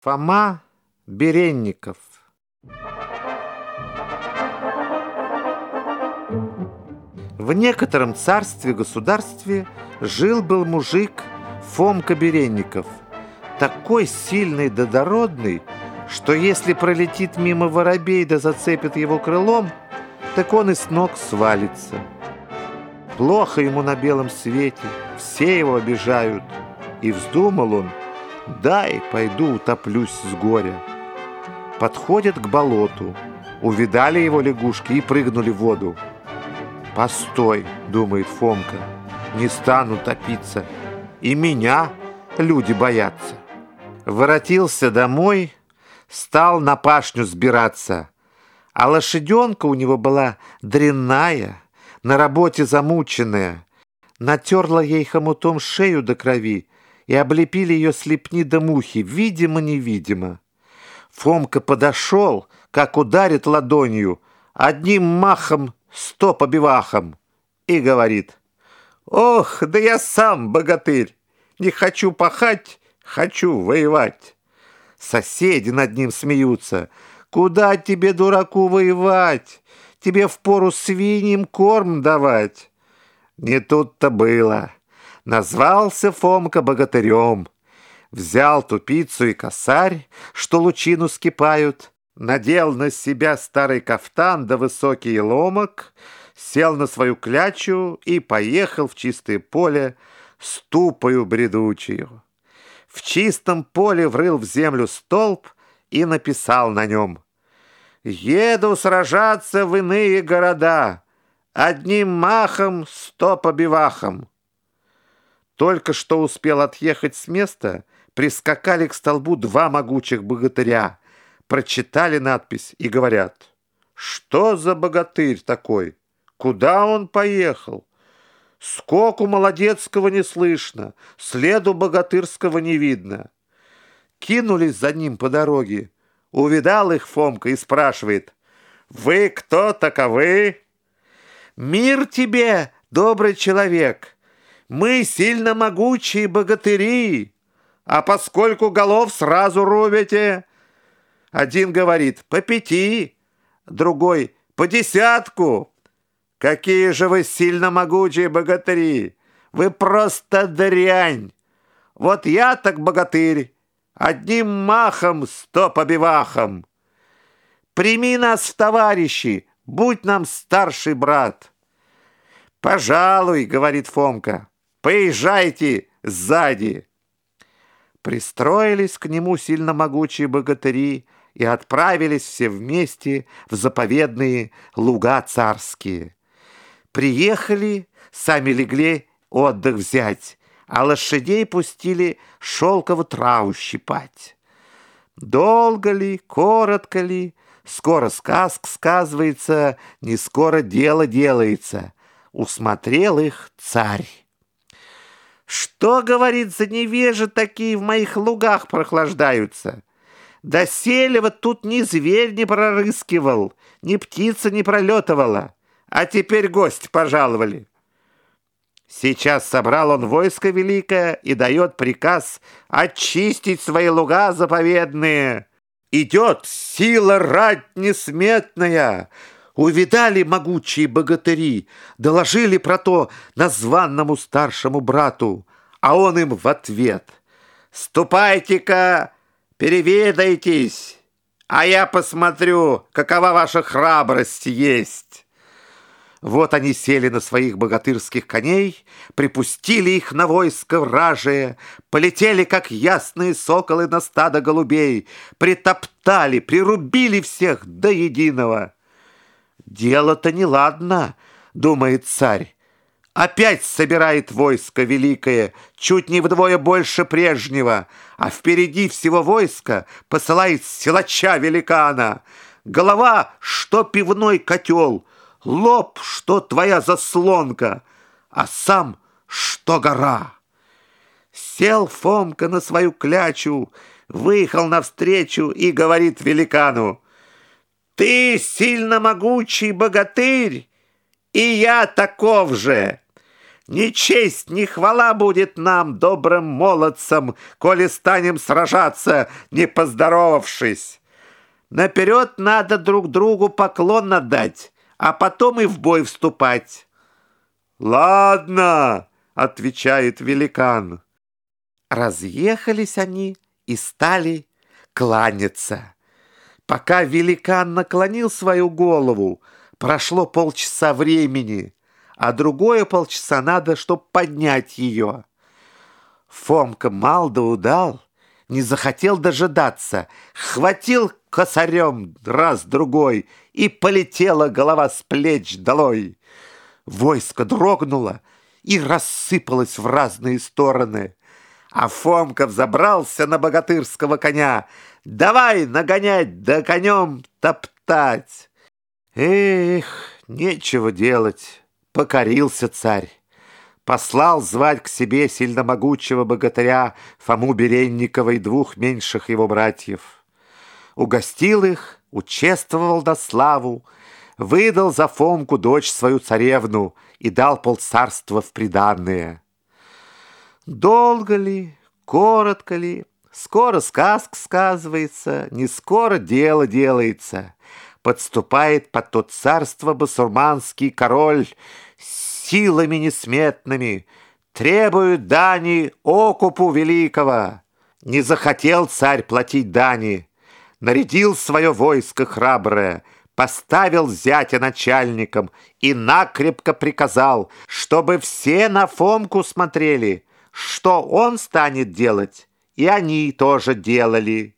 Фома Беренников. В некотором царстве-государстве жил-был мужик Фомка Беренников, такой сильный да дородный, что если пролетит мимо воробей да зацепит его крылом, так он и с ног свалится. Плохо ему на белом свете, все его обижают, и вздумал он: дай пойду утоплюсь с горя. Подходят к болоту, увидали его лягушки и прыгнули в воду. Постой, думает Фомка, не стану топиться, и меня люди боятся. Воротился домой, стал на пашню сбираться, а лошаденка у него была дрянная, на работе замученная. Натерла ей хомутом шею до крови, и облепили ее слепни да мухи, видимо-невидимо. Фомка подошел, как ударит ладонью, одним махом 100 побивахом, и говорит: «Ох, да я сам богатырь, не хочу пахать, хочу воевать». Соседи над ним смеются: «Куда тебе, дураку, воевать? Тебе впору свиньям корм давать». Не тут-то было. Назвался Фомка богатырем, взял тупицу и косарь, что лучину скипают, надел на себя старый кафтан да высокий ломок, сел на свою клячу и поехал в чистое поле с тупою бредучею. В чистом поле врыл в землю столб и написал на нем: «Еду сражаться в иные города, одним махом 100 побивахом». Только что успел отъехать с места, прискакали к столбу 2 могучих богатыря, прочитали надпись и говорят: «Что за богатырь такой? Куда он поехал? Скоку молодецкого не слышно, следу богатырского не видно». Кинулись за ним по дороге. Увидал их Фомка и спрашивает: «Вы кто таковы?» «Мир тебе, добрый человек! Мы сильно могучие богатыри, а поскольку голов сразу рубите». Один говорит: «По 5», другой: «По 10». «Какие же вы сильно могучие богатыри! Вы просто дрянь! Вот я так богатырь, одним махом 100 побивахом. Прими нас в товарищи, будь нам старший брат». «Пожалуй, — говорит Фомка, — поезжайте сзади». Пристроились к нему сильно могучие богатыри и отправились все вместе в заповедные луга царские. Приехали, сами легли отдых взять, а лошадей пустили шелковую траву щипать. Долго ли, коротко ли, скоро сказка сказывается, не скоро дело делается. Усмотрел их царь. «Что, — говорит, — за невежи такие в моих лугах прохлаждаются? Доселе вот тут ни зверь не прорыскивал, ни птица не пролетывала, а теперь гости пожаловали». Сейчас собрал он войско великое и дает приказ очистить свои луга заповедные. Идет сила рать несметная. Увидали могучие богатыри, доложили про то названному старшему брату, а он им в ответ: «Ступайте-ка, переведайтесь, а я посмотрю, какова ваша храбрость есть». Вот они сели на своих богатырских коней, припустили их на войско вражие, полетели, как ясные соколы на стадо голубей, притоптали, прирубили всех до единого. «Дело-то неладно, — думает царь, — опять собирает войско великое, чуть не вдвое больше прежнего, а впереди всего войска посылает силача великана. Голова, что пивной котел, лоб, что твоя заслонка, а сам, что гора». Сел Фомка на свою клячу, выехал навстречу и говорит великану: «Ты сильно могучий богатырь, и я таков же. Ни честь, ни хвала будет нам, добрым молодцам, коли станем сражаться, не поздоровавшись. Наперед надо друг другу поклон отдать, а потом и в бой вступать». «Ладно», — отвечает великан. Разъехались они и стали кланяться. Пока великан наклонил свою голову, прошло полчаса времени, а другое полчаса надо, чтобы поднять ее. Фомка мал да удал, не захотел дожидаться, хватил косарем раз-другой, и полетела голова с плеч долой. Войско дрогнуло и рассыпалось в разные стороны. А Фомка взобрался на богатырского коня. Давай нагонять, да конем топтать. Эх, нечего делать, покорился царь. Послал звать к себе сильномогучего богатыря Фому Беренникова и двух меньших его братьев. Угостил их, учествовал на славу, выдал за Фомку дочь свою царевну и дал полцарства в приданое. Долго ли, коротко ли, скоро сказка сказывается, не скоро дело делается. Подступает под то царство басурманский король с силами несметными, требует дани окупу великого. Не захотел царь платить дани, нарядил свое войско храброе, поставил зятя начальником и накрепко приказал, чтобы все на Фомку смотрели, что он станет делать, и они тоже делали.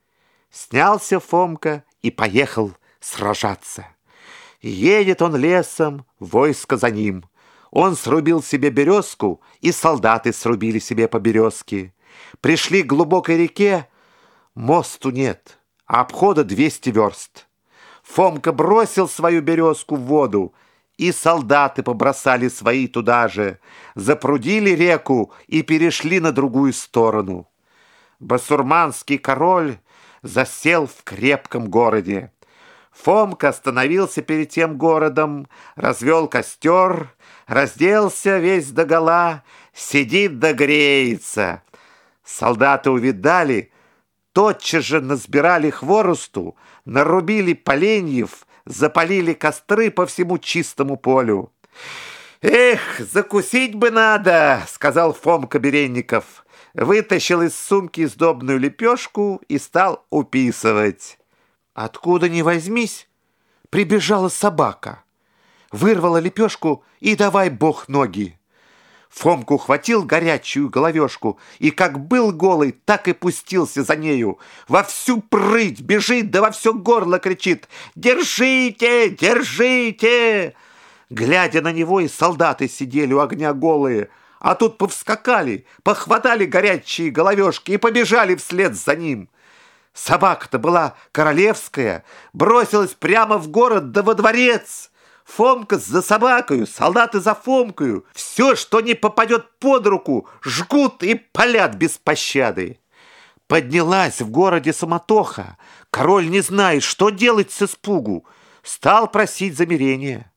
Снялся Фомка и поехал сражаться. Едет он лесом, войско за ним. Он срубил себе березку, и солдаты срубили себе по березке. Пришли к глубокой реке, мосту нет, а обхода 200 верст. Фомка бросил свою березку в воду, и солдаты побросали свои туда же, запрудили реку и перешли на другую сторону. Басурманский король засел в крепком городе. Фомка остановился перед тем городом, развел костер, разделся весь догола, сидит да греется. Солдаты увидали, тотчас же насбирали хворосту, нарубили поленьев, запалили костры по всему чистому полю. «Эх, закусить бы надо!» — сказал Фомка Беренников. Вытащил из сумки сдобную лепешку и стал уписывать. Откуда ни возьмись, прибежала собака. Вырвала лепешку и давай бог ноги. Фомка ухватил горячую головешку и, как был голый, так и пустился за нею. Во всю прыть бежит, да во все горло кричит: «Держите! Держите!» Глядя на него, и солдаты сидели у огня голые, а тут повскакали, похватали горячие головешки и побежали вслед за ним. Собака-то была королевская, бросилась прямо в город да во дворец. Фомка за собакою, солдаты за Фомкою. Все, что не попадет под руку, жгут и палят без пощады. Поднялась в городе суматоха. Король не знает, что делать с испугу. Стал просить замирения.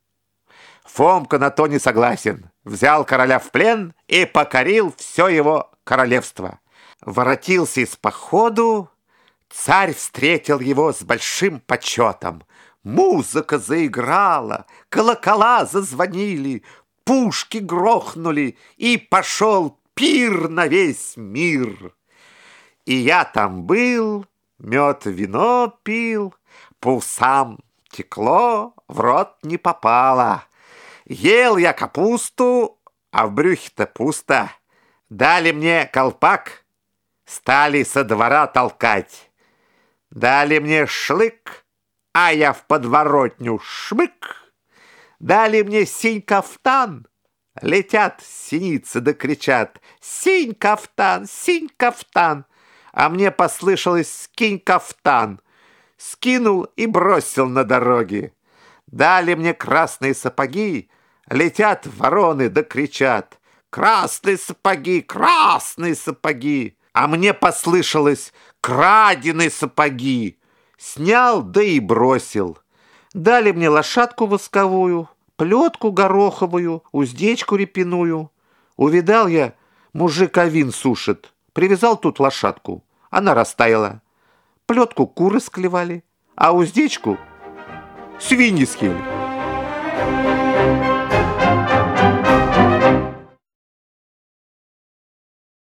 Фомка на то не согласен. Взял короля в плен и покорил все его королевство. Воротился из походу. Царь встретил его с большим почетом. Музыка заиграла, колокола зазвонили, пушки грохнули, и пошел пир на весь мир. И я там был, мед, вино пил, по усам текло, в рот не попало. Ел я капусту, а в брюхе-то пусто. Дали мне колпак, стали со двора толкать. Дали мне шлык, а я в подворотню шмык. Дали мне синь кафтан, летят синицы да кричат: синь кафтан, синь кафтан. А мне послышалось: скинь кафтан. Скинул и бросил на дороге. Дали мне красные сапоги, летят вороны да кричат: красные сапоги, красные сапоги. А мне послышалось: краденые сапоги. Снял, да и бросил. Дали мне лошадку восковую, плетку гороховую, уздечку репяную. Увидал я, мужик овин сушит, привязал тут лошадку, она растаяла. Плетку куры склевали, а уздечку свиньи съели.